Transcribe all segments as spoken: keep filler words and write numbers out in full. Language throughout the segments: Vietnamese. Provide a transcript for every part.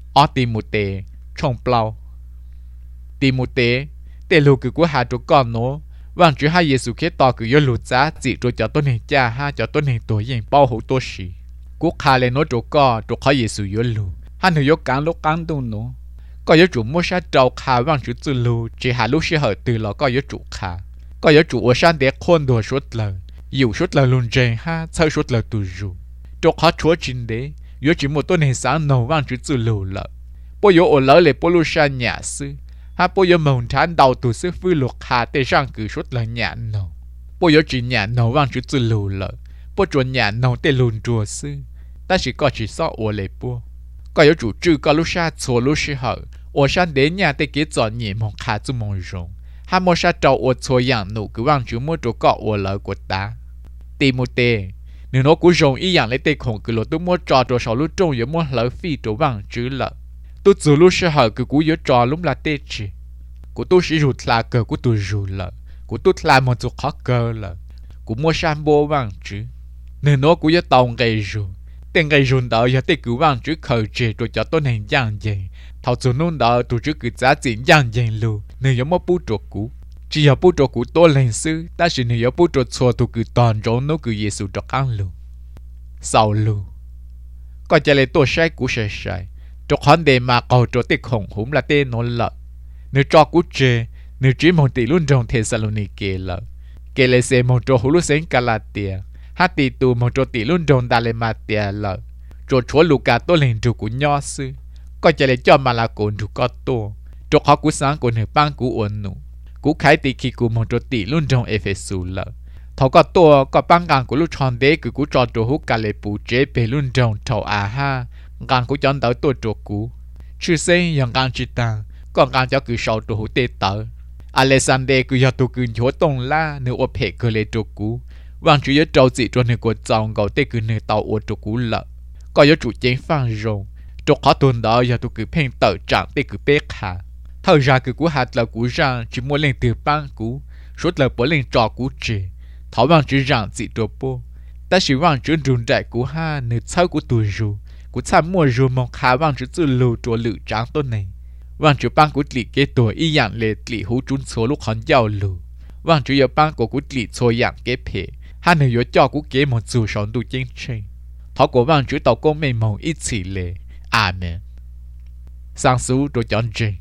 ở tìm một tệ trong bao tìm một tệ tệ lù cứ của hai chỗ con nó vang chữ hai Giêsu kết to cứ yêu lù giá chỉ cho cho tôi này cha ha cho tôi này tuổi yên bao hậu tôi xí quốc khai lên nó chỗ co chỗ khai Giêsu yêu lù hắn hiểu cán lúc cán tu nó có yếu chủ mua sát trâu khai vang chữ từ lù chỉ hai lúc sẽ hở từ nó có yếu chủ khai có yếu chủ ở sang để khôn đồ suốt lời yêu suốt lời luôn chơi ha chơi suốt lời tu rù chỗ khó chúa chính đế yếu chỉ một tôi này sáng nấu vang chữ từ lù lợ bố yếu ở lỡ lệ bố lu sang nhà sư ha bố yếu mong thán đầu tu sư phi luật hà tê sang cử suốt lời nhà nấu bố yếu chỉ nhà nấu vang chữ từ lù lợ bố chuẩn nhà nấu tê lùn chùa sư ta chỉ có chỉ so ở lệ bố có yếu chủ trừ có lúc sa chùa lúc sư hở ở sang đến nhà tê kế chọn nhẹ mong khá chú mong rong ha mua sa trâu ở chùa yang nụ cứ vang chữ mua chỗ cọ ở lỡ của ta tìm một tê nếu nó cũng rong ý dạng lấy tê khổng cứ lột tôi mua trò trò sau lúc trông yếu mua lỡ phi chỗ vang chữ lợ tôi chùa lúc sư hở cứ cú yếu trò lúc là tê chỉ của tôi sẽ rụt là cờ của tôi rụt lợ của tôi là một chỗ khó cờ lợ của mua san bô vang chữ nếu nó cũng yếu tàu gây rụt tên gây rụt đó yếu tê cứ vang chữ khởi chế rồi cho tôi hình dạng gì thảo chủ nôn đó tôi chữ cứ giá trị dạng gì luôn nếu yếu mua bút trò cũ chỉ yếu bút trò cũ tôi lên sư ta chỉ nếu yếu bút trò chùa tôi cứ toàn rốn nó cứ Giêsu trò ăn luôn sau luôn có chạy lại tôi sai cũ sai sai cho khoản đề mà cầu cho tê khổng húng là tê nó lợ nếu cho cú chê nếu chỉ một tỷ luôn trong Thessaloniki lợ kể lại sẽ một chỗ hú lúc sáng Galatia hát tỷ tù một chỗ tỷ luôn trong Dalmatia lợ chỗ chúa Luca tôi lên chủ của nho sư có chạy lại cho mà là cồn chủ có tô chỗ khó cú sáng của nửa bang cú ổn nụ cú khai tỷ khi cú một chỗ tỷ luôn trong Ephesus lợ thầu có tô có bang gang của lúc tròn đế cứ cú cho chỗ hú cả lệ bù chế về luôn trong thầu à ha gang của chọn tới tôi chỗ cũ chứ xây yang gang chỉ tăng còn gang cho cứ sau chỗ hữu tê tờ Alexander cứ cho tôi cứ chỗ tông la nếu ở phe cứ lấy chỗ cũ vang chủ yếu trâu chỉ cho nên của chồng gạo tê cứ nên tàu ở chỗ cũ lợ có yếu chủ chiến phang rồng chỗ khó tuần đó giờ tôi cứ phèn tờ trạng tê cứ bế khả thời ra cứ cú hạt là cú ra chỉ muốn lên từ bang cũ suốt là bỏ lên trò cũ chỉ thảo vang chỉ rằng chỉ đồ bô ta chỉ vang chỉ run đại cú ha nếu sau của tuổi rồi cú tham mua rồi mong khá vang chữ từ lù chỗ lự tráng tôn này vang chữ bang cú lì kế tuổi y dạng lệ lì hú trún số lúc hắn giàu lù vang chữ giờ bang của cú lì số dạng kế phê hai người yếu cho cú kế một dù sống đủ chính trị thọ của vang chữ tàu công mê mong ít chỉ lệ amen sang số đồ chọn trình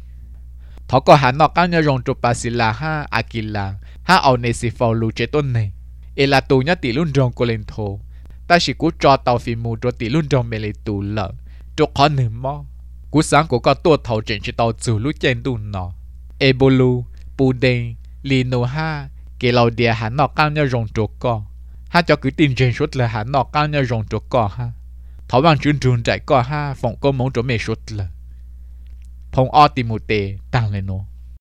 thọ có hắn nọ cao nhờ rong chỗ Basila ha Aquila ha Onesipho lù chế tôn này e là tù nhá tỷ luôn rong Corinto ta chỉ cú cho tàu phim mù cho tỷ luôn trong mê lì tù lợ cho khó nửa mò cú sáng của con tua thầu trên chỉ tàu chủ lúc trên tù nọ ebolu pude lino ha kể lâu địa hắn nọ cao nhau rong chỗ co ha cho cứ tin trên suốt là hắn nọ cao nhau rong chỗ co ha thảo bằng chuyên trường chạy co ha phòng có mong chỗ mê suốt là phòng o tìm một tề tăng lên nó